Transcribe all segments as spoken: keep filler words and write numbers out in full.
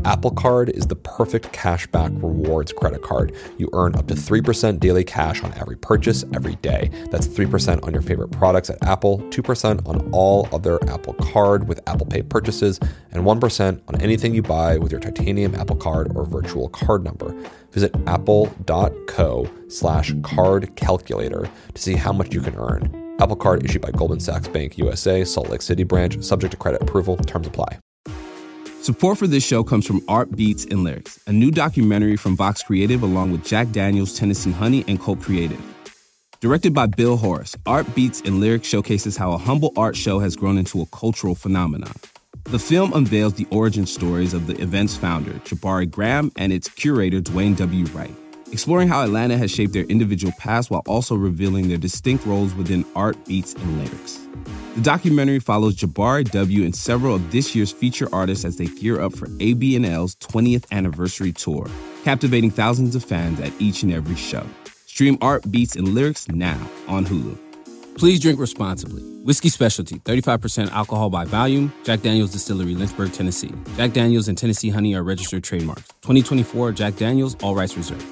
Apple Card is the perfect cashback rewards credit card. You earn up to three percent daily cash on every purchase every day. That's three percent on your favorite products at Apple, two percent on all other Apple Card with Apple Pay purchases, and one percent on anything you buy with your titanium Apple Card or virtual card number. Visit apple.co slash card calculator to see how much you can earn. Apple Card issued by Goldman Sachs Bank U S A, Salt Lake City branch, subject to credit approval. Terms apply. Support for this show comes from Art Beats and Lyrics, a new documentary from Vox Creative along with Jack Daniels, Tennessee Honey, and Colt Creative. Directed by Bill Horace, Art Beats and Lyrics showcases how a humble art show has grown into a cultural phenomenon. The film unveils the origin stories of the event's founder, Jabari Graham, and its curator, Dwayne W. Wright, exploring how Atlanta has shaped their individual paths while also revealing their distinct roles within art, beats, and lyrics. The documentary follows Jabari W. and several of this year's feature artists as they gear up for A B and L's twentieth anniversary tour, captivating thousands of fans at each and every show. Stream Art, Beats, and Lyrics now on Hulu. Please drink responsibly. Whiskey Specialty, thirty-five percent alcohol by volume. Jack Daniels Distillery, Lynchburg, Tennessee. Jack Daniels and Tennessee Honey are registered trademarks. twenty twenty-four Jack Daniels, all rights reserved.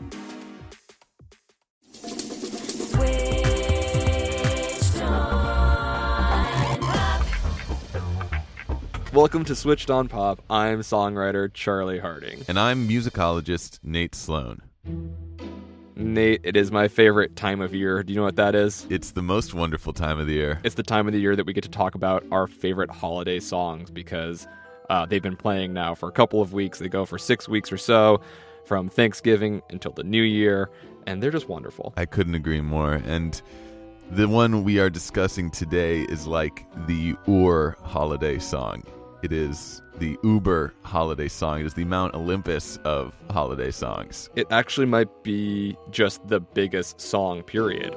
Welcome to Switched on Pop. I'm songwriter Charlie Harding. And I'm musicologist Nate Sloan. Nate, it is my favorite time of year. Do you know what that is? It's the most wonderful time of the year. It's the time of the year that we get to talk about our favorite holiday songs because uh, they've been playing now for a couple of weeks. They go for six weeks or so, from Thanksgiving until the New Year, and they're just wonderful. I couldn't agree more. And the one we are discussing today is like the Ur holiday song. It is the Uber holiday song. It is the Mount Olympus of holiday songs. It actually might be just the biggest song, period.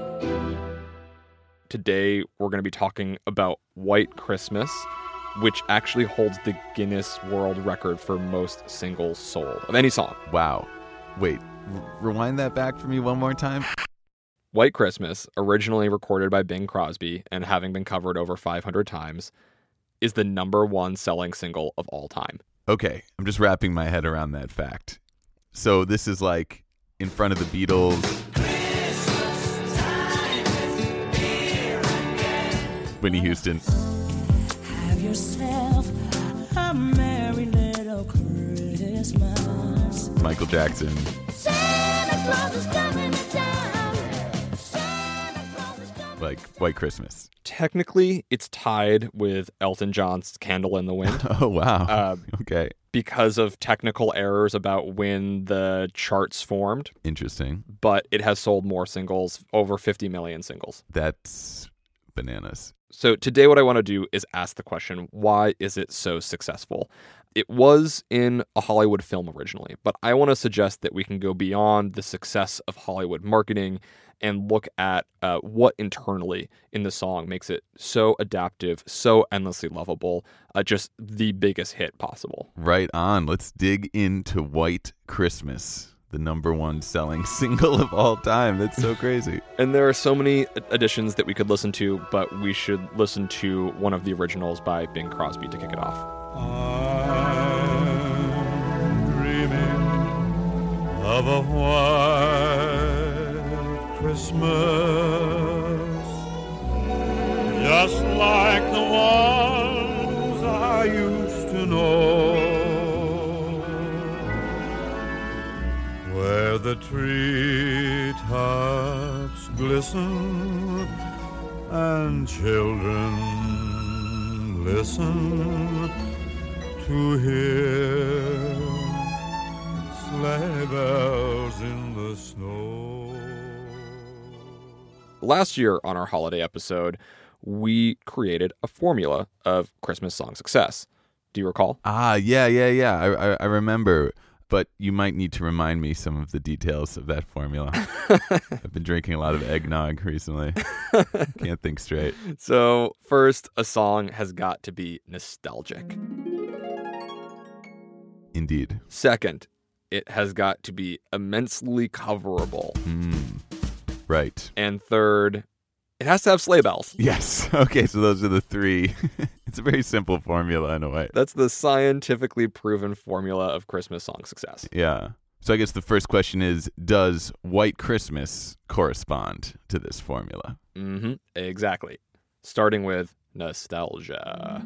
Today, we're going to be talking about White Christmas, which actually holds the Guinness World Record for most singles sold of any song. Wow. Wait, r- rewind that back for me one more time. White Christmas, originally recorded by Bing Crosby and having been covered over five hundred times, is the number one selling single of all time. Okay, I'm just wrapping my head around that fact. So this is like in front of the Beatles. Whitney Houston. Have yourself a merry little Christmas. Michael Jackson. Santa Claus is coming to town. Santa Claus is coming. Like White Christmas. Technically, it's tied with Elton John's Candle in the Wind. Oh, wow. Uh, okay. Because of technical errors about when the charts formed. Interesting. But it has sold more singles, over fifty million singles. That's bananas. So today what I want to do is ask the question, why is it so successful? It was in a Hollywood film originally, but I want to suggest that we can go beyond the success of Hollywood marketing and look at uh, what internally in the song makes it so adaptive, so endlessly lovable, uh, just the biggest hit possible. Right on. Let's dig into White Christmas, the number one selling single of all time. That's so crazy. And there are so many additions that we could listen to, but we should listen to one of the originals by Bing Crosby to kick it off. I'm dreaming of a white Christmas, just like the ones I used to know, where the treetops glisten and children listen to hear sleigh bells in the snow. Last year on our holiday episode, we created a formula of Christmas song success. Do you recall? Ah, yeah, yeah, yeah. I, I, I remember, but you might need to remind me some of the details of that formula. I've been drinking a lot of eggnog recently. Can't think straight. So first, a song has got to be nostalgic. Indeed. Second, it has got to be immensely coverable. Mm, right. And third, it has to have sleigh bells. Yes. Okay, so those are the three It's a very simple formula in a way. That's the scientifically proven formula of Christmas song success. Yeah. So I guess the first question is, does White Christmas correspond to this formula? Mm-hmm. Exactly. Starting with nostalgia.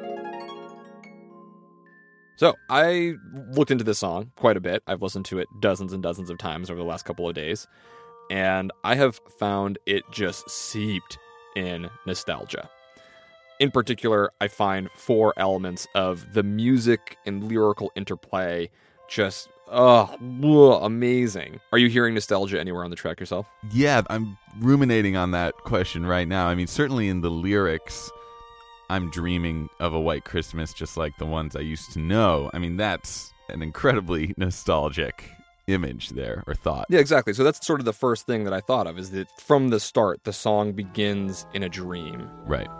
So I looked into this song quite a bit. I've listened to it dozens and dozens of times over the last couple of days. And I have found it just seeped in nostalgia. In particular, I find four elements of the music and lyrical interplay just, oh, amazing. Are you hearing nostalgia anywhere on the track yourself? Yeah, I'm ruminating on that question right now. I mean, certainly in the lyrics, I'm dreaming of a white Christmas just like the ones I used to know. I mean, that's an incredibly nostalgic image there, or thought. Yeah, exactly. So that's sort of the first thing that I thought of, is that from the start, the song begins in a dream. Right.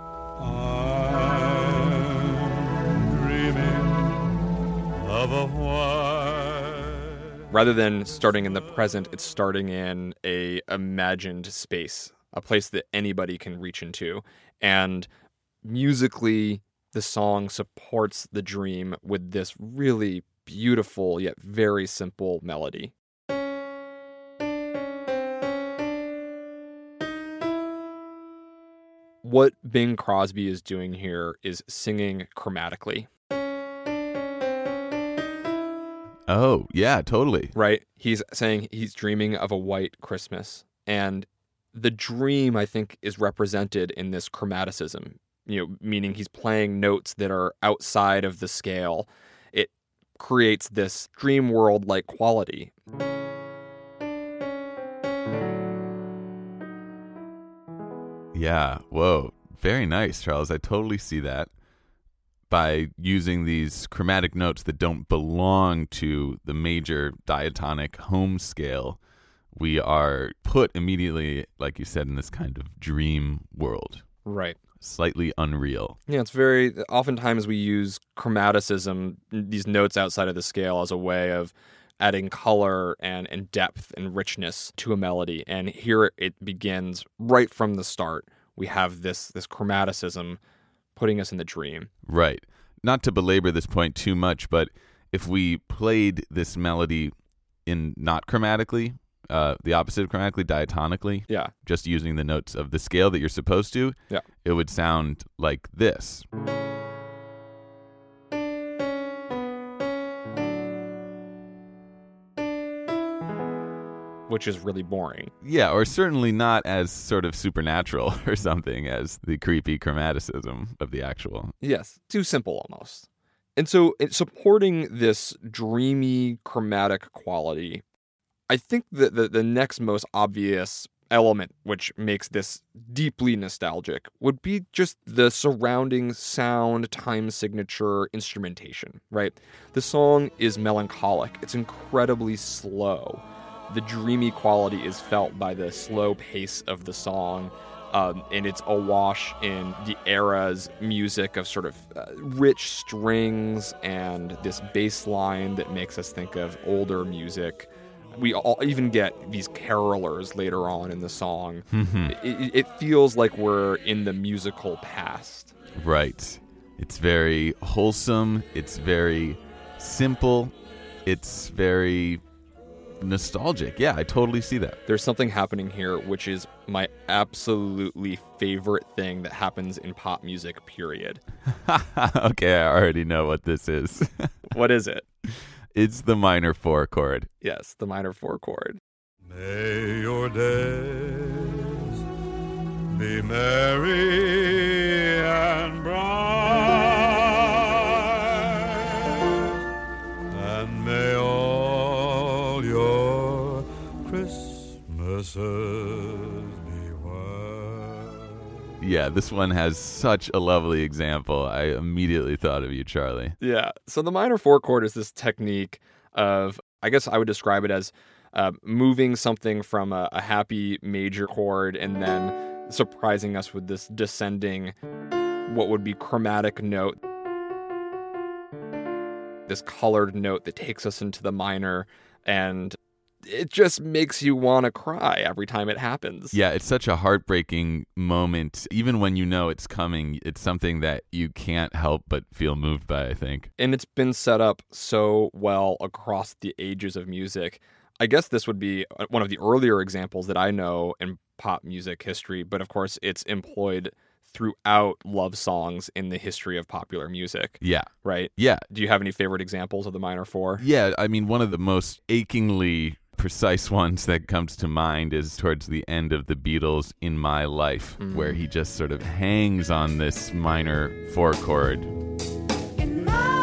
I'm dreaming of a white. Rather than starting in the present, it's starting in a imagined space, a place that anybody can reach into. And musically, the song supports the dream with this really beautiful yet very simple melody. What Bing Crosby is doing here is singing chromatically, Oh, yeah, totally. right? He's saying he's dreaming of a white Christmas. And the dream, I think, is represented in this chromaticism, you know, meaning he's playing notes that are outside of the scale. It creates this dream world-like quality. Yeah, whoa. Very nice, Charles. I totally see that. By using these chromatic notes that don't belong to the major diatonic home scale, we are put immediately, like you said, in this kind of dream world. Right. Slightly unreal. Yeah, it's very, oftentimes we use chromaticism, these notes outside of the scale, as a way of adding color and, and depth and richness to a melody. And here it begins right from the start. We have this this chromaticism putting us in the dream. Right. Not to belabor this point too much, but if we played this melody in not chromatically, uh, the opposite of chromatically, diatonically, Yeah. just using the notes of the scale that you're supposed to, Yeah. it would sound like this. Which is really boring. Yeah, or certainly not as sort of supernatural or something as the creepy chromaticism of the actual. Yes. Too simple almost. And so it, supporting this dreamy chromatic quality, I think that the, the next most obvious element which makes this deeply nostalgic would be just the surrounding sound, time signature, instrumentation, right? The song is melancholic. It's incredibly slow. The dreamy quality is felt by the slow pace of the song, um, and it's awash in the era's music of sort of uh, rich strings and this bass line that makes us think of older music. We all even get these carolers later on in the song. It, it feels like we're in the musical past. Right. It's very wholesome. It's very simple. It's very nostalgic. Yeah, I totally see that. There's something happening here which is my absolutely favorite thing that happens in pop music, period. Okay, I already know what this is. What is it? It's the minor four chord. Yes, the minor four chord. May your days be merry and bright, and may all your Christmases be white. Yeah, this one has such a lovely example. I immediately thought of you, Charlie. Yeah. So the minor four chord is this technique of, I guess I would describe it as uh, moving something from a, a happy major chord and then surprising us with this descending, what would be chromatic note. This colored note that takes us into the minor. And it just makes you want to cry every time it happens. Yeah, it's such a heartbreaking moment. Even when you know it's coming, it's something that you can't help but feel moved by, I think. And it's been set up so well across the ages of music. I guess this would be one of the earlier examples that I know in pop music history, but of course it's employed throughout love songs in the history of popular music. Yeah. Right? Yeah. Do you have any favorite examples of the minor four? Yeah, I mean, one of the most achingly precise ones that comes to mind is towards the end of the Beatles' In My Life, mm. where he just sort of hangs on this minor four chord. In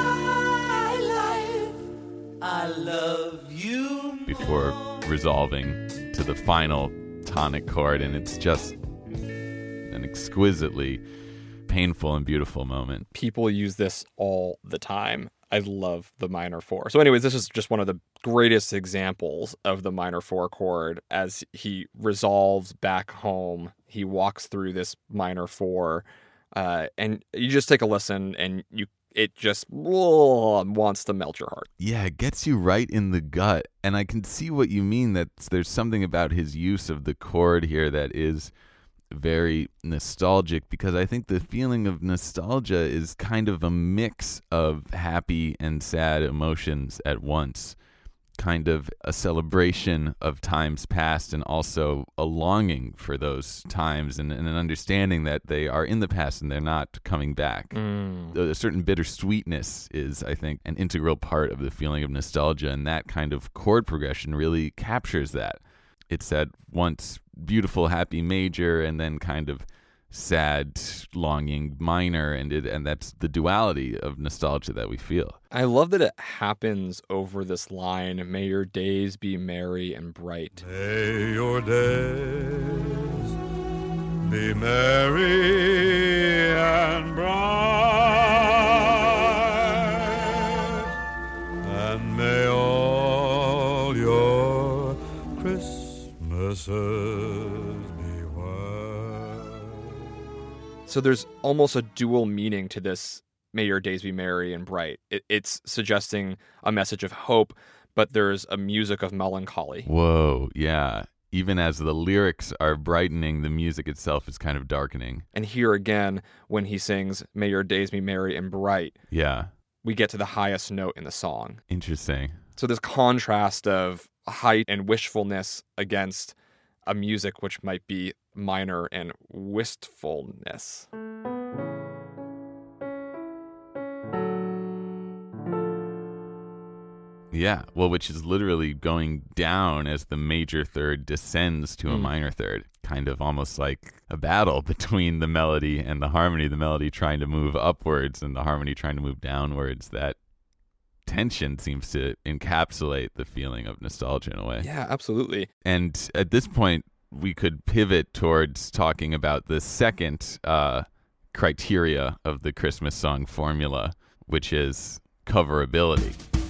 my life, I love you. Before resolving to the final tonic chord, and it's just an exquisitely painful and beautiful moment. People use this all the time. I love the minor four. So anyways, this is just one of the greatest examples of the minor four chord as he resolves back home. He walks through this minor four, uh, and you just take a listen and you it just oh, wants to melt your heart. Yeah, it gets you right in the gut. And I can see what you mean, that there's something about his use of the chord here that is very nostalgic, because I think the feeling of nostalgia is kind of a mix of happy and sad emotions at once. Kind of a celebration of times past and also a longing for those times, and, and an understanding that they are in the past and they're not coming back. Mm. A certain bittersweetness is, I think, an integral part of the feeling of nostalgia, and that kind of chord progression really captures that. It's at once beautiful, happy major, and then kind of sad, longing minor, and it, and that's the duality of nostalgia that we feel. I love that it happens over this line, "May your days be merry and bright." May your days be merry and bright, and may all your Christmases be white. So there's almost a dual meaning to this, "May your days be merry and bright." It, it's suggesting a message of hope, but there's a music of melancholy. Whoa, yeah. Even as the lyrics are brightening, the music itself is kind of darkening. And here again, when he sings, "May your days be merry and bright," yeah, we get to the highest note in the song. Interesting. So this contrast of height and wishfulness against a music which might be minor and wistfulness. Yeah, well, which is literally going down as the major third descends to a mm. minor third. Kind of almost like a battle between the melody and the harmony, the melody trying to move upwards and the harmony trying to move downwards. That tension seems to encapsulate the feeling of nostalgia in a way. Yeah, absolutely. And at this point, we could pivot towards talking about the second uh, criteria of the Christmas song formula, which is coverability.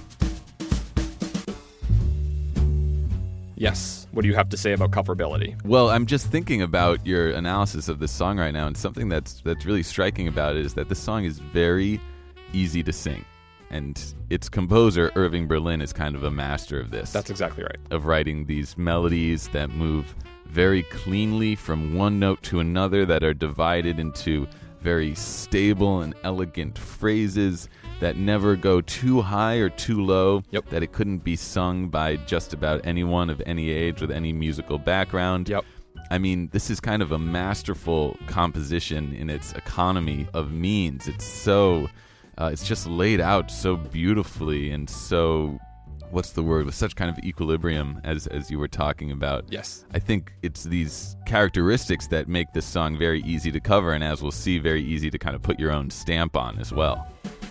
Yes. What do you have to say about coverability? Well, I'm just thinking about your analysis of this song right now, and something that's that's really striking about it is that the song is very easy to sing. And its composer, Irving Berlin, is kind of a master of this. That's exactly right. Of writing these melodies that move very cleanly from one note to another, that are divided into very stable and elegant phrases that never go too high or too low, yep. that it couldn't be sung by just about anyone of any age with any musical background. Yep. I mean, this is kind of a masterful composition in its economy of means. It's so... Uh, it's just laid out so beautifully and so, what's the word, with such kind of equilibrium as as you were talking about. Yes. I think it's these characteristics that make this song very easy to cover, and as we'll see, very easy to kind of put your own stamp on as well.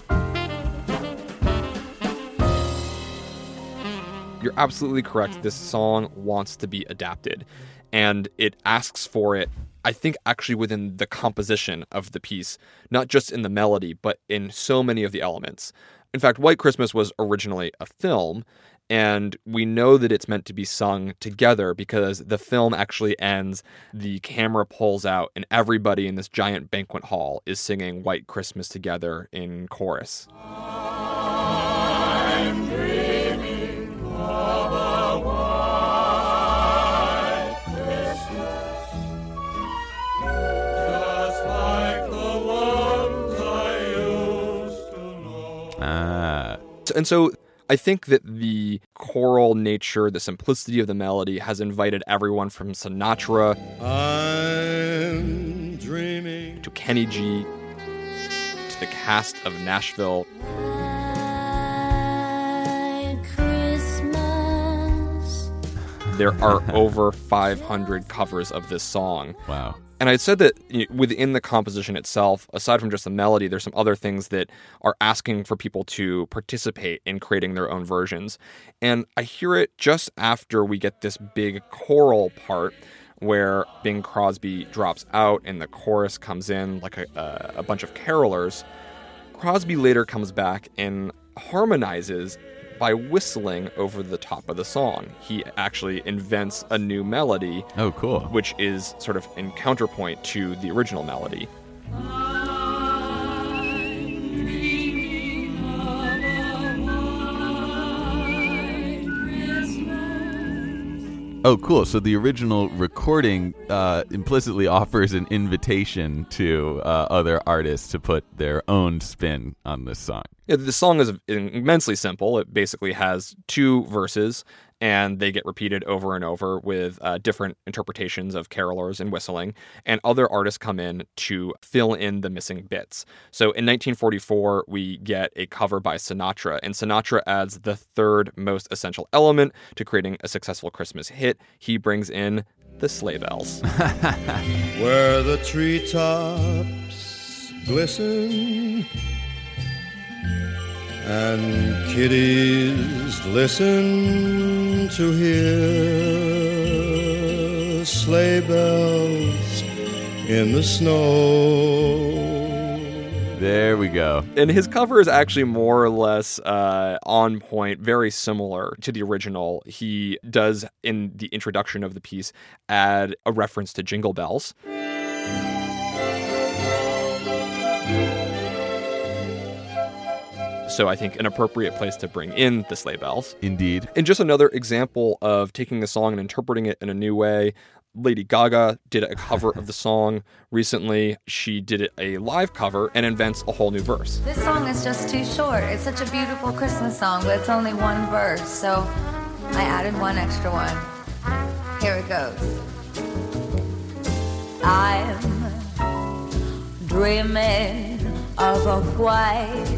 You're absolutely correct. This song wants to be adapted, and it asks for it, I think, actually within the composition of the piece, not just in the melody, but in so many of the elements. In fact, White Christmas was originally a film, and we know that it's meant to be sung together because the film actually ends, the camera pulls out, and everybody in this giant banquet hall is singing White Christmas together in chorus. I'm dreaming of a white And so I think that the choral nature, the simplicity of the melody has invited everyone from Sinatra I'm dreaming. to Kenny G to the cast of Nashville. Like Christmas. There are over five hundred covers of this song. Wow. And I said that you know, within the composition itself, aside from just the melody, there's some other things that are asking for people to participate in creating their own versions. And I hear it just after we get this big choral part where Bing Crosby drops out and the chorus comes in like a, a, a bunch of carolers. Crosby later comes back and harmonizes by whistling over the top of the song. He actually invents a new melody, Oh, cool. which is sort of in counterpoint to the original melody. Oh, cool. So the original recording uh, implicitly offers an invitation to uh, other artists to put their own spin on this song. Yeah, the song is immensely simple. It basically has two verses, and they get repeated over and over with uh, different interpretations of carolers and whistling, and other artists come in to fill in the missing bits. So in nineteen forty-four, we get a cover by Sinatra, and Sinatra adds the third most essential element to creating a successful Christmas hit. He brings in the sleigh bells. Where the treetops glisten and kiddies listen to hear sleigh bells in the snow. There we go. And his cover is actually more or less uh, on point, very similar to the original. He does, in the introduction of the piece, add a reference to Jingle Bells. So I think an appropriate place to bring in the sleigh bells. Indeed. And just another example of taking a song and interpreting it in a new way. Lady Gaga did a cover of the song recently. She did it a live cover and invents a whole new verse. This song is just too short. It's such a beautiful Christmas song, but it's only one verse, so I added one extra one. Here it goes. I'm dreaming of a white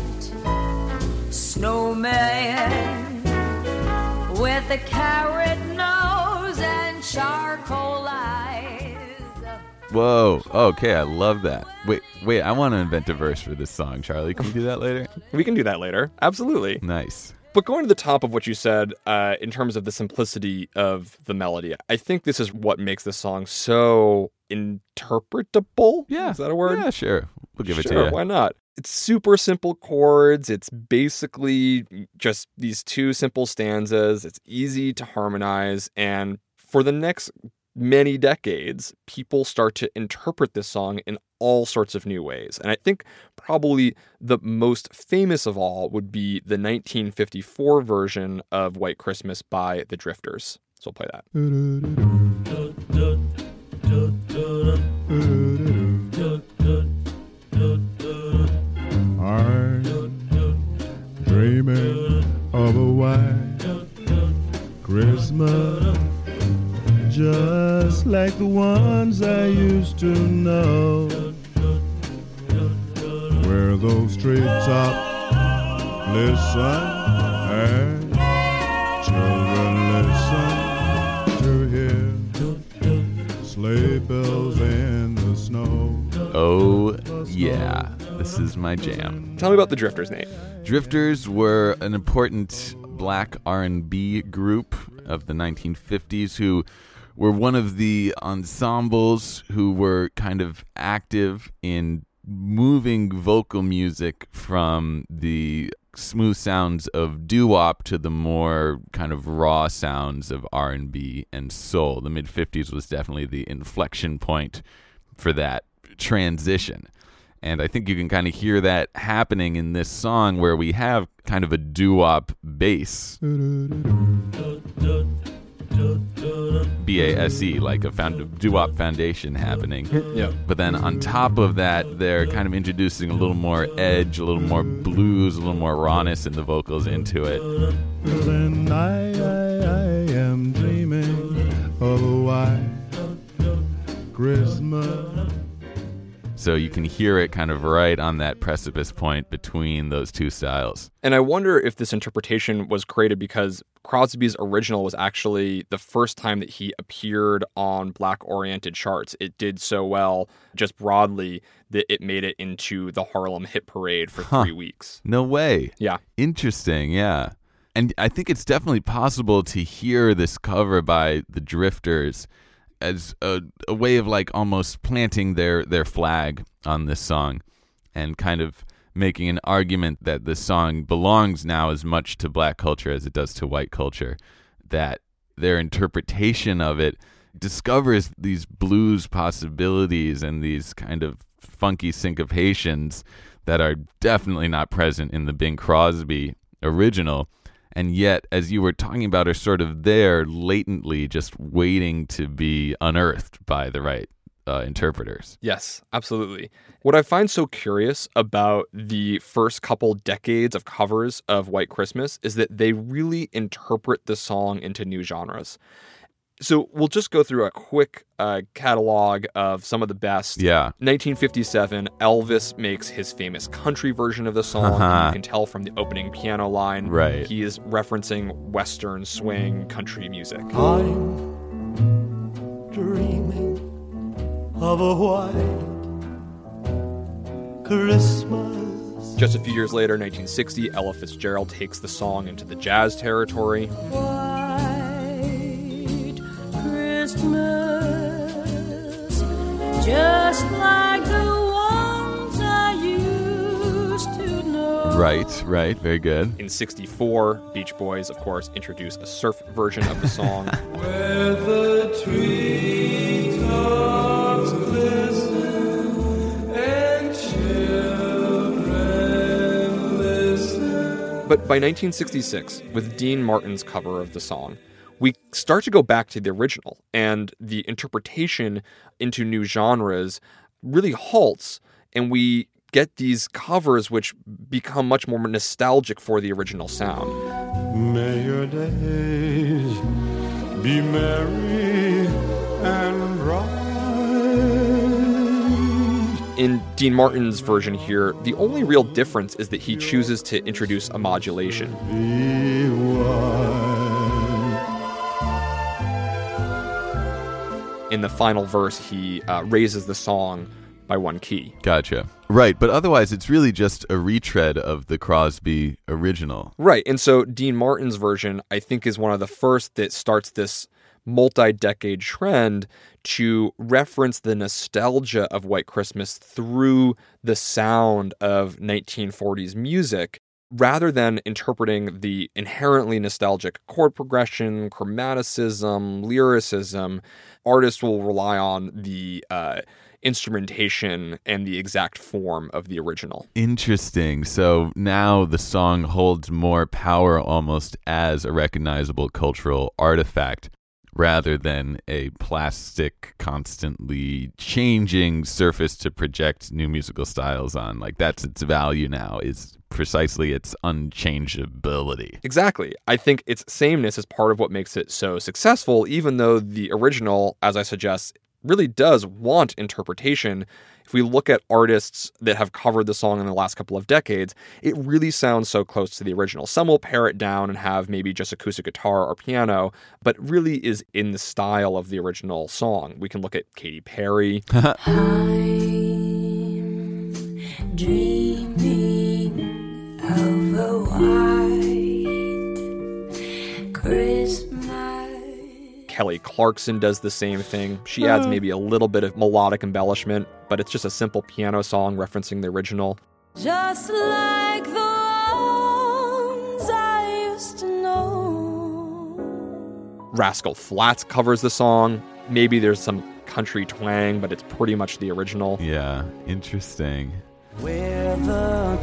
snowman with a carrot nose and charcoal eyes. Whoa. Okay, I love that. Wait, wait, I want to invent a verse for this song, Charlie. Can you do that later? We can do that later. Absolutely. Nice. But going to the top of what you said, uh, in terms of the simplicity of the melody, I think this is what makes this song so interpretable. Yeah. Is that a word? Yeah, sure. We'll give it Sure, to you. why not? It's super simple chords. It's basically just these two simple stanzas. It's easy to harmonize. And for the next many decades, people start to interpret this song in all sorts of new ways. And I think probably the most famous of all would be the nineteen fifty-four version of White Christmas by the Drifters. So we'll play that. I'm dreaming of a white Christmas, just like the ones I used to know, where those treetops listen and children listen to hear sleigh bells in the snow. Oh, yeah. This is my jam. Tell me about the Drifters, Nate. Drifters were an important black R and B group of the nineteen fifties who were one of the ensembles who were kind of active in moving vocal music from the smooth sounds of doo-wop to the more kind of raw sounds of R and B and soul. The mid-fifties was definitely the inflection point for that transition. And I think you can kind of hear that happening in this song where we have kind of a doo-wop bass. B A S E, like a found- doo-wop foundation happening. Yeah. But then on top of that, they're kind of introducing a little more edge, a little more blues, a little more rawness in the vocals into it. Then I, I, I am dreaming of a white Christmas. So you can hear it kind of right on that precipice point between those two styles. And I wonder if this interpretation was created because Crosby's original was actually the first time that he appeared on Black-oriented charts. It did so well, just broadly, that it made it into the Harlem Hit Parade for Huh. three weeks. No way. Yeah. Interesting, yeah. And I think it's definitely possible to hear this cover by the Drifters as a, a way of like almost planting their, their flag on this song and kind of making an argument that this song belongs now as much to black culture as it does to white culture, that their interpretation of it discovers these blues possibilities and these kind of funky syncopations that are definitely not present in the Bing Crosby original. And yet, as you were talking about, are sort of there latently just waiting to be unearthed by the right uh, interpreters. Yes, absolutely. What I find so curious about the first couple decades of covers of White Christmas is that they really interpret the song into new genres. So we'll just go through a quick uh, catalog of some of the best. Yeah. nineteen fifty-seven, Elvis makes his famous country version of the song. Uh-huh. And you can tell from the opening piano line. Right. He is referencing Western swing country music. I'm dreaming of a white Christmas. Just a few years later, nineteen sixty, Ella Fitzgerald takes the song into the jazz territory. White Christmas, just like the ones I used to know. Right, right. Very good. In sixty-four, Beach Boys, of course, introduce a surf version of the song. Where the treetops glisten and children listen. But by nineteen sixty-six, with Dean Martin's cover of the song, we start to go back to the original, and the interpretation into new genres really halts, and we get these covers which become much more nostalgic for the original sound. May your days be merry and bright. In Dean Martin's version here, the only real difference is that he chooses to introduce a modulation. Be white. In the final verse, he uh, raises the song by one key. Gotcha. Right, but otherwise it's really just a retread of the Crosby original. Right, and so Dean Martin's version, I think, is one of the first that starts this multi-decade trend to reference the nostalgia of White Christmas through the sound of nineteen forties music, rather than interpreting the inherently nostalgic chord progression, chromaticism, lyricism. Artists will rely on the uh, instrumentation and the exact form of the original. Interesting. So now the song holds more power almost as a recognizable cultural artifact rather than a plastic, constantly changing surface to project new musical styles on. Like, that's its value now, is precisely its unchangeability. Exactly. I think its sameness is part of what makes it so successful, even though the original, as I suggest, really does want interpretation. If we look at artists that have covered the song in the last couple of decades, it really sounds so close to the original. Some will pare it down and have maybe just acoustic guitar or piano, but really is in the style of the original song. We can look at Katy Perry. I'm dreaming of a white Christmas. Kelly Clarkson does the same thing. She adds maybe a little bit of melodic embellishment, but it's just a simple piano song referencing the original. Just like the ones I used to know. Rascal Flatts covers the song. Maybe there's some country twang, but it's pretty much the original. Yeah, interesting. Where the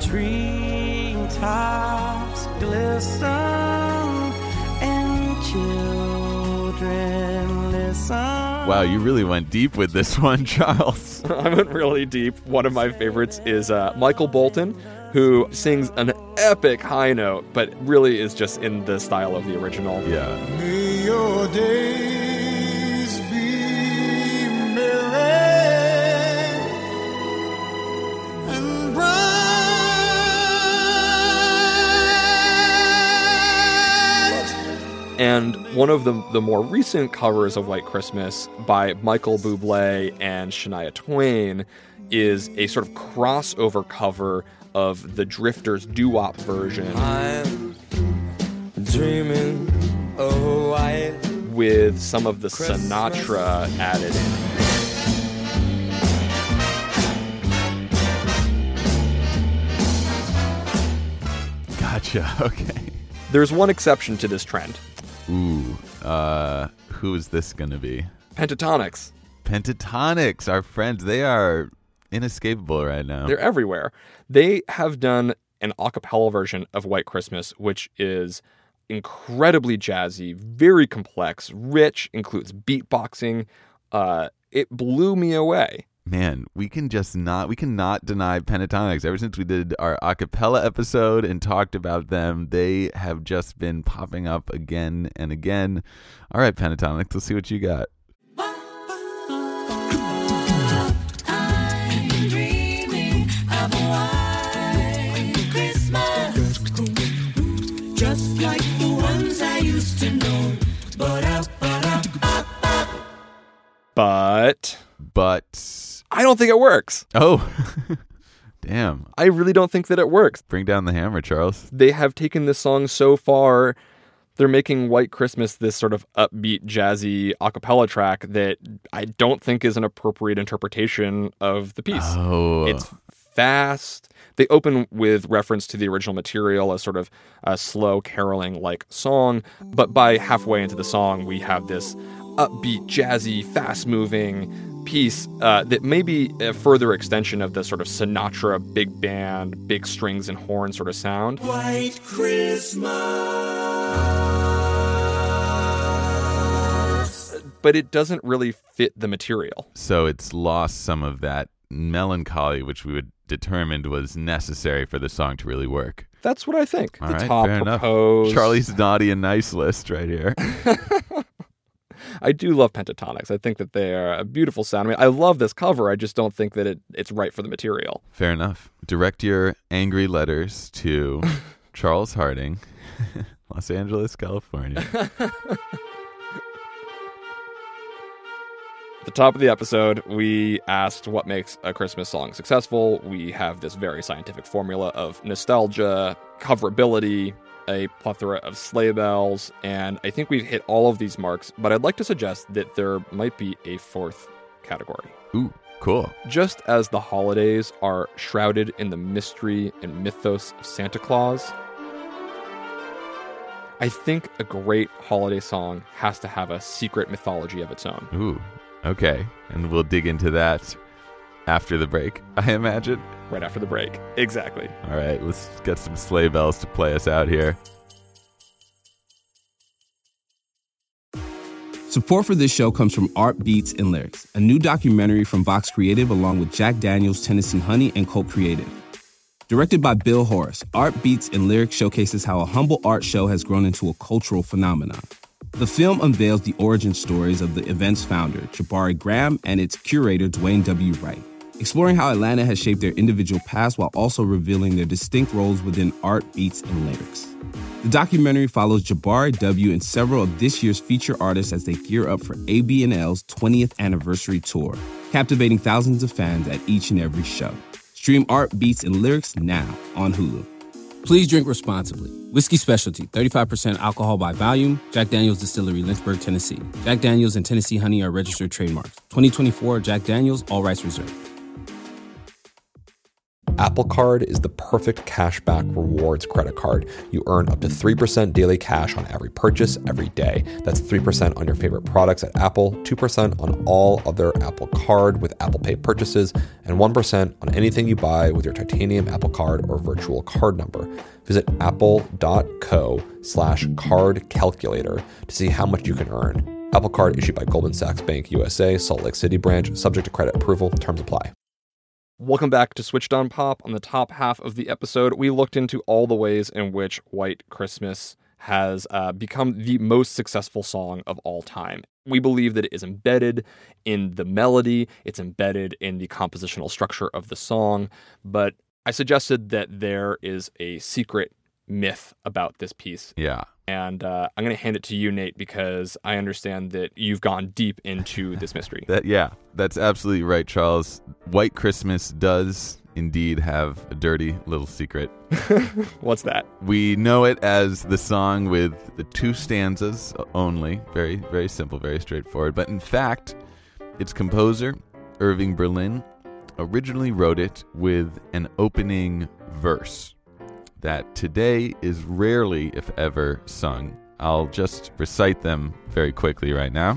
treetops glisten and children listen. Wow, you really went deep with this one, Charles. I went really deep. One of my favorites is uh, Michael Bolton, who sings an epic high note, but really is just in the style of the original. Yeah. May your days be merry and bright. And one of the, the more recent covers of White Christmas by Michael Bublé and Shania Twain is a sort of crossover cover of the Drifters doo-wop version. I'm dreaming of a white With some of the Sinatra added in. Gotcha. Okay. There's one exception to this trend. Ooh. Uh, who is this going to be? Pentatonics. Pentatonics, our friends. They are inescapable right now. They're everywhere. They have done an a cappella version of White Christmas, which is incredibly jazzy, very complex, rich, includes beatboxing. Uh, it blew me away. Man, we can just not, we cannot deny Pentatonics. Ever since we did our a cappella episode and talked about them, they have just been popping up again and again. All right, Pentatonics, let's see what you got. I'm dreaming of a white Christmas, just like the ones I used to know. Ba-da-ba-da-ba-ba. But But, I don't think it works. oh, damn. I really don't think that it works. Bring down the hammer, Charles. They have taken this song so far. They're making White Christmas this sort of upbeat, jazzy a cappella track that I don't think is an appropriate interpretation of the piece. Oh. It's fast. They open with reference to the original material, a sort of a slow caroling-like song. But by halfway into the song, we have this upbeat, jazzy, fast-moving piece uh, that may be a further extension of the sort of Sinatra big band, big strings and horn sort of sound. White Christmas. But it doesn't really fit the material. So it's lost some of that melancholy, which we would determined was necessary for the song to really work. That's what I think. All the right, top fair enough. proposed. Charlie's naughty and nice list right here. I do love Pentatonics. I think that they are a beautiful sound. I mean, I love this cover. I just don't think that it, it's right for the material. Fair enough. Direct your angry letters to Charles Harding, Los Angeles, California. At the top of the episode, we asked what makes a Christmas song successful. We have this very scientific formula of nostalgia, coverability, a plethora of sleigh bells, and I think we've hit all of these marks, but I'd like to suggest that there might be a fourth category. Ooh, cool. Just as the holidays are shrouded in the mystery and mythos of Santa Claus, I think a great holiday song has to have a secret mythology of its own. Ooh, okay. And we'll dig into that after the break, I imagine. Right after the break. Exactly. All right, let's get some sleigh bells to play us out here. Support for this show comes from Art Beats and Lyrics, a new documentary from Vox Creative along with Jack Daniels, Tennessee Honey, and Colt Creative. Directed by Bill Horace, Art Beats and Lyrics showcases how a humble art show has grown into a cultural phenomenon. The film unveils the origin stories of the event's founder, Jabari Graham, and its curator, Dwayne W. Wright, exploring how Atlanta has shaped their individual past while also revealing their distinct roles within art, beats, and lyrics. The documentary follows Jabari W. and several of this year's feature artists as they gear up for A B N L's twentieth anniversary tour, captivating thousands of fans at each and every show. Stream Art, Beats, and Lyrics now on Hulu. Please drink responsibly. Whiskey Specialty, thirty-five percent alcohol by volume. Jack Daniels Distillery, Lynchburg, Tennessee. Jack Daniels and Tennessee Honey are registered trademarks. twenty twenty-four Jack Daniels, all rights reserved. Apple Card is the perfect cashback rewards credit card. You earn up to three percent daily cash on every purchase every day. That's three percent on your favorite products at Apple, two percent on all other Apple Card with Apple Pay purchases, and one percent on anything you buy with your titanium Apple Card or virtual card number. Visit apple.co slash card calculator to see how much you can earn. Apple Card issued by Goldman Sachs Bank U S A, Salt Lake City branch, subject to credit approval. Terms apply. Welcome back to Switched on Pop. On the top half of the episode, we looked into all the ways in which White Christmas has uh, become the most successful song of all time. We believe that it is embedded in the melody, it's embedded in the compositional structure of the song, but I suggested that there is a secret myth about this piece. Yeah. And uh, I'm going to hand it to you, Nate, because I understand that you've gone deep into this mystery. That yeah, that's absolutely right, Charles. White Christmas does indeed have a dirty little secret. What's that? We know it as the song with the two stanzas only. Very, very simple, very straightforward. But in fact, its composer, Irving Berlin, originally wrote it with an opening verse that today is rarely, if ever, sung. I'll just recite them very quickly right now.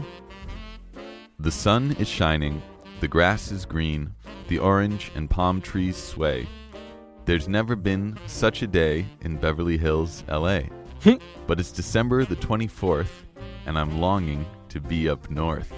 The sun is shining, the grass is green, the orange and palm trees sway. There's never been such a day in Beverly Hills, L A But it's December the twenty-fourth, and I'm longing to be up north.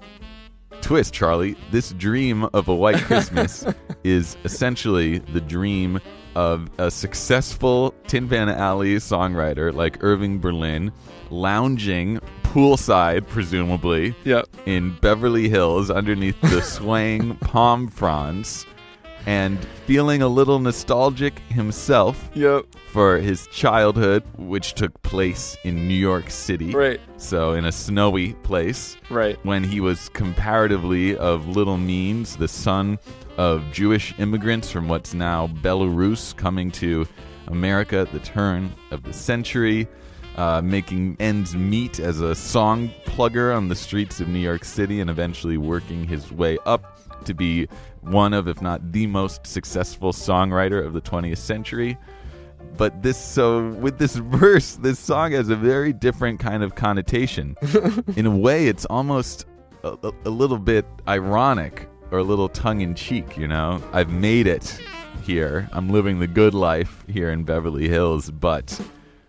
Twist, Charlie. This dream of a white Christmas is essentially the dream of a successful Tin Pan Alley songwriter like Irving Berlin lounging poolside, presumably, yep. in Beverly Hills underneath the swaying palm fronds and feeling a little nostalgic himself yep. for his childhood, which took place in New York City. Right. So in a snowy place. Right. When he was comparatively of little means, the son of Jewish immigrants from what's now Belarus coming to America at the turn of the century, uh, making ends meet as a song plugger on the streets of New York City, and eventually working his way up to be one of, if not the most successful songwriter of the twentieth century. But this, so with this verse, this song has a very different kind of connotation. In a way, it's almost a, a, a little bit ironic or a little tongue-in-cheek, you know? I've made it here. I'm living the good life here in Beverly Hills, but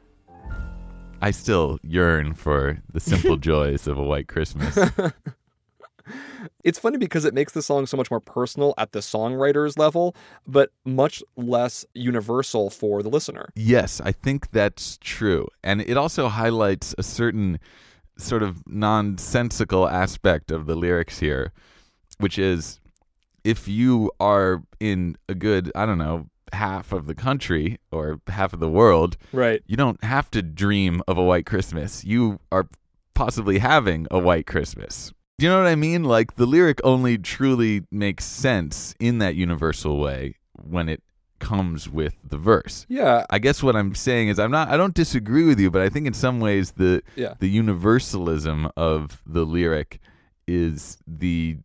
I still yearn for the simple joys of a white Christmas. It's funny because it makes the song so much more personal at the songwriter's level, but much less universal for the listener. Yes, I think that's true. And it also highlights a certain sort of nonsensical aspect of the lyrics here, which is if you are in a good, I don't know, half of the country or half of the world, right, you don't have to dream of a white Christmas. You are possibly having a white Christmas. Do you know what I mean? Like, the lyric only truly makes sense in that universal way when it comes with the verse. Yeah. I guess what I'm saying is I'm not I don't disagree with you, but I think in some ways the yeah. the universalism of the lyric is the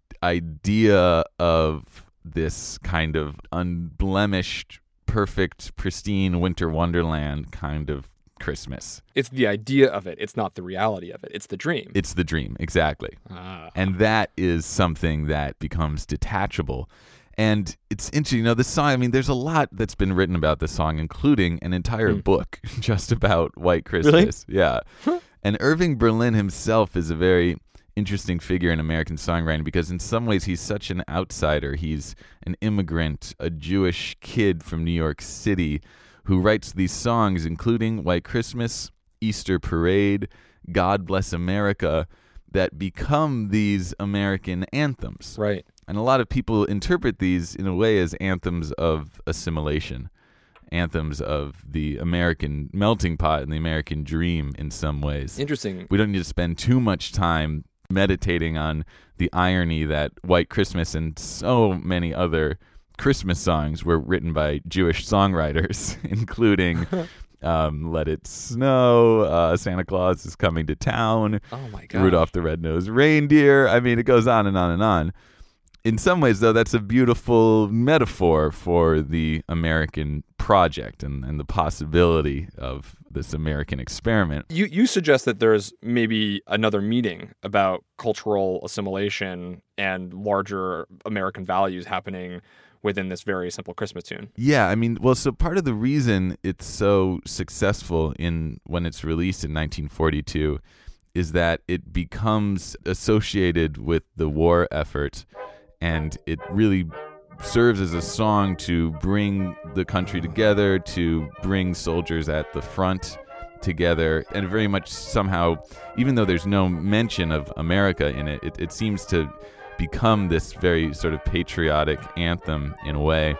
idea of this kind of unblemished, perfect, pristine winter wonderland kind of Christmas. It's the idea of it. It's not the reality of it. It's the dream. It's the dream, exactly. Ah. And that is something that becomes detachable. And it's interesting, you know, this song, I mean, there's a lot that's been written about this song, including an entire mm. book just about White Christmas. Really? Yeah. And Irving Berlin himself is a very interesting figure in American songwriting because in some ways he's such an outsider. He's an immigrant, a Jewish kid from New York City who writes these songs, including White Christmas, Easter Parade, God Bless America, that become these American anthems. Right. And a lot of people interpret these in a way as anthems of assimilation, anthems of the American melting pot and the American dream in some ways. Interesting. We don't need to spend too much time meditating on the irony that White Christmas and so many other Christmas songs were written by Jewish songwriters, including um, Let It Snow, uh, Santa Claus is Coming to Town, oh my God, Rudolph the Red-Nosed Reindeer. I mean, it goes on and on and on. In some ways, though, that's a beautiful metaphor for the American project and, and the possibility of this American experiment. You you suggest that there's maybe another meaning about cultural assimilation and larger American values happening within this very simple Christmas tune. Yeah, I mean, well, so part of the reason it's so successful in when it's released in nineteen forty-two is that it becomes associated with the war effort, and it really serves as a song to bring the country together, to bring soldiers at the front together, and very much somehow, even though there's no mention of America in it, it, it seems to become this very sort of patriotic anthem in a way.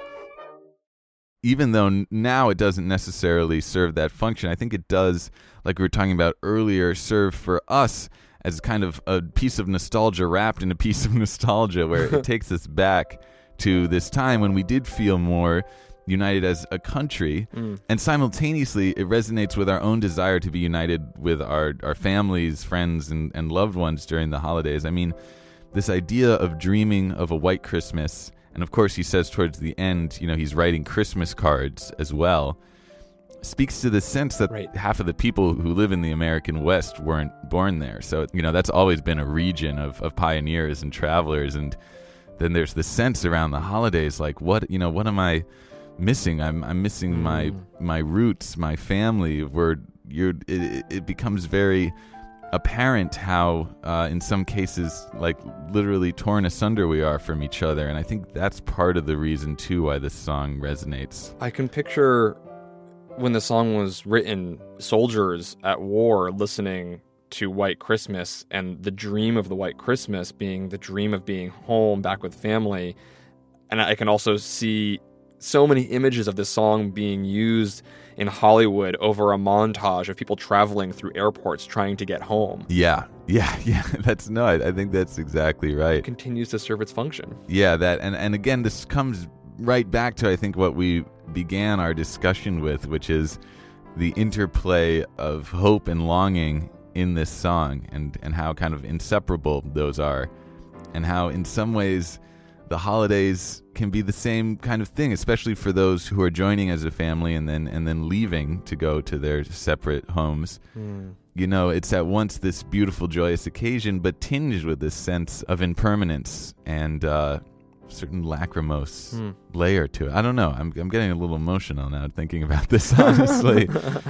Even though now it doesn't necessarily serve that function, I think it does, like we were talking about earlier, serve for us as kind of a piece of nostalgia wrapped in a piece of nostalgia, where it takes us back to this time when we did feel more united as a country, mm. and simultaneously it resonates with our own desire to be united with our, our families, friends, and, and loved ones during the holidays. I mean, this idea of dreaming of a white Christmas, and of course he says towards the end, you know, he's writing Christmas cards as well, speaks to the sense that right. half of the people who live in the American West weren't born there. So, you know, that's always been a region of, of pioneers and travelers. And then there's the sense around the holidays, like, what, you know, what am I missing? I'm I'm missing mm. my my roots, my family. Where you're, it, it becomes very apparent how, uh, in some cases, like literally torn asunder we are from each other. And I think that's part of the reason too why this song resonates. I can picture when the song was written, soldiers at war listening to White Christmas, and the dream of the White Christmas being the dream of being home back with family. And I can also see so many images of this song being used in Hollywood over a montage of people traveling through airports trying to get home. Yeah, yeah, yeah. That's no, I, I think that's exactly right. It continues to serve its function. Yeah, that, and, and again, this comes right back to, I think, what we began our discussion with, which is the interplay of hope and longing in this song, and, and how kind of inseparable those are, and how in some ways the holidays can be the same kind of thing, especially for those who are joining as a family and then and then leaving to go to their separate homes. Mm. You know, it's at once this beautiful, joyous occasion, but tinged with this sense of impermanence and uh, certain lachrymose mm. layer to it. I don't know. I'm I'm getting a little emotional now thinking about this, honestly.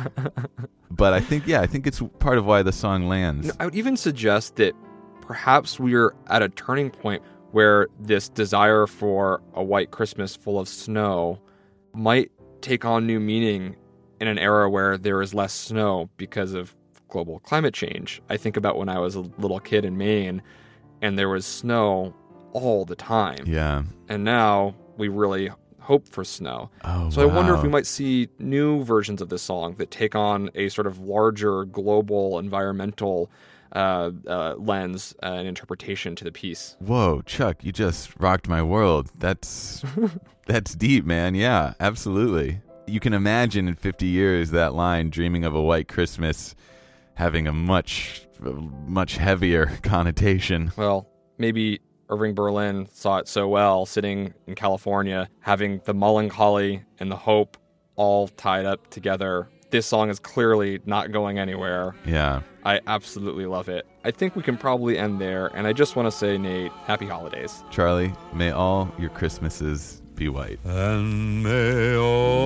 But I think, yeah, I think it's part of why the song lands. No, I would even suggest that perhaps we're at a turning point where this desire for a white Christmas full of snow might take on new meaning in an era where there is less snow because of global climate change. I think about when I was a little kid in Maine and there was snow all the time. Yeah. And now we really hope for snow. Oh, so wow. I wonder if we might see new versions of this song that take on a sort of larger global environmental uh, uh, lens uh, and interpretation to the piece. Whoa, Chuck, you just rocked my world. That's that's deep, man. Yeah, absolutely. You can imagine in fifty years that line, dreaming of a white Christmas, having a much, much heavier connotation. Well, maybe Irving Berlin saw it so well, sitting in California, having the melancholy and the hope all tied up together. This song is clearly not going anywhere. Yeah. I absolutely love it. I think we can probably end there, and I just want to say, Nate, happy holidays. Charlie, may all your Christmases be white. And may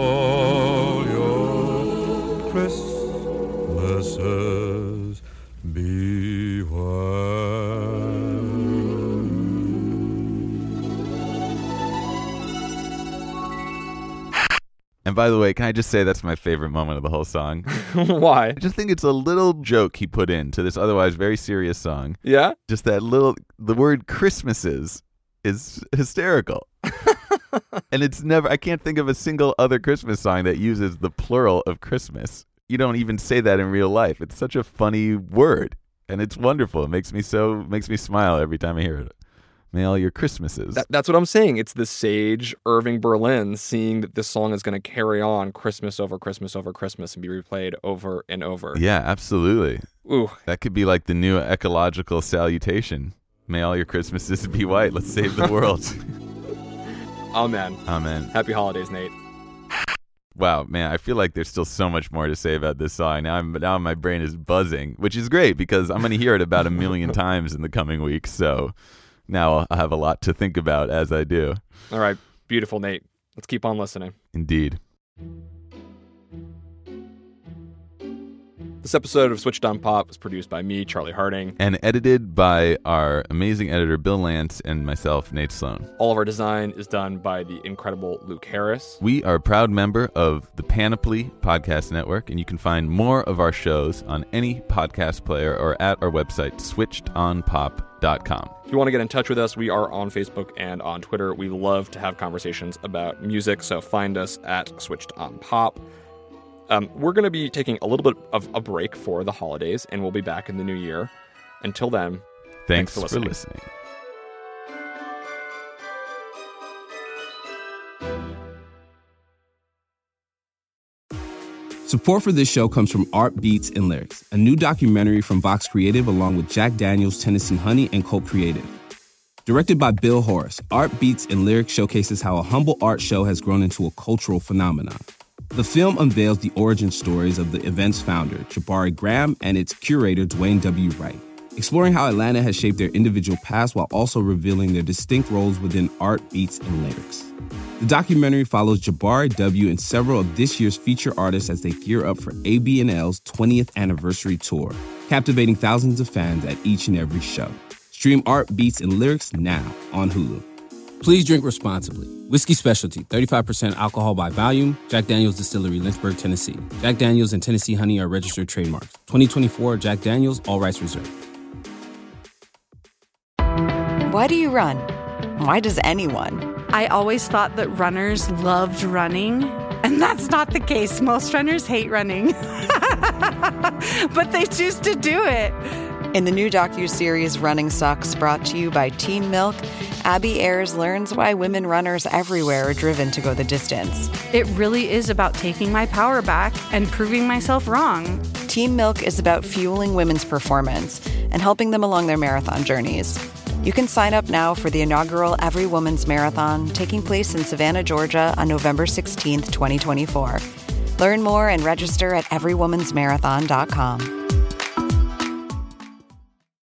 all your Christmases be white. And by the way, can I just say that's my favorite moment of the whole song? Why? I just think it's a little joke he put into this otherwise very serious song. Yeah? Just that little, the word Christmases is hysterical. And it's never, I can't think of a single other Christmas song that uses the plural of Christmas. You don't even say that in real life. It's such a funny word. And it's wonderful. It makes me so, makes me smile every time I hear it. May all your Christmases. That, that's what I'm saying. It's the sage Irving Berlin seeing that this song is going to carry on Christmas over Christmas over Christmas and be replayed over and over. Yeah, absolutely. Ooh. That could be like the new ecological salutation. May all your Christmases be white. Let's save the world. Amen. Amen. Happy holidays, Nate. Wow, man, I feel like there's still so much more to say about this song. Now, I'm, now my brain is buzzing, which is great because I'm going to hear it about a million times in the coming weeks. So now I'll have a lot to think about as I do. All right. Beautiful, Nate. Let's keep on listening. Indeed. The This episode of Switched on Pop was produced by me, Charlie Harding. And edited by our amazing editor, Bill Lance, and myself, Nate Sloan. All of our design is done by the incredible Luke Harris. We are a proud member of the Panoply Podcast Network, and you can find more of our shows on any podcast player or at our website, switched on pop dot com. If you want to get in touch with us, we are on Facebook and on Twitter. We love to have conversations about music, so find us at Switched on Pop. Um, we're going to be taking a little bit of a break for the holidays, and we'll be back in the new year. Until then, thanks, thanks for listening. For listening. Support for this show comes from Art Beats and Lyrics, a new documentary from Vox Creative along with Jack Daniels, Tennessee Honey, and Colt Creative. Directed by Bill Horace, Art Beats and Lyrics showcases how a humble art show has grown into a cultural phenomenon. The film unveils the origin stories of the event's founder, Jabari Graham, and its curator, Dwayne W. Wright, exploring how Atlanta has shaped their individual paths while also revealing their distinct roles within art, beats, and lyrics. The documentary follows Jabari W. and several of this year's feature artists as they gear up for A B N L's twentieth anniversary tour, captivating thousands of fans at each and every show. Stream Art, Beats, and Lyrics now on Hulu. Please drink responsibly. Whiskey Specialty, thirty-five percent alcohol by volume. Jack Daniels Distillery, Lynchburg, Tennessee. Jack Daniels and Tennessee Honey are registered trademarks. twenty twenty-four Jack Daniels, all rights reserved. Why do you run? Why does anyone? I always thought that runners loved running, and that's not the case. Most runners hate running, but they choose to do it. In the new docuseries Running Sucks, brought to you by Team Milk, Abby Ayers learns why women runners everywhere are driven to go the distance. It really is about taking my power back and proving myself wrong. Team Milk is about fueling women's performance and helping them along their marathon journeys. You can sign up now for the inaugural Every Woman's Marathon taking place in Savannah, Georgia on November sixteenth, twenty twenty-four. Learn more and register at every woman's marathon dot com.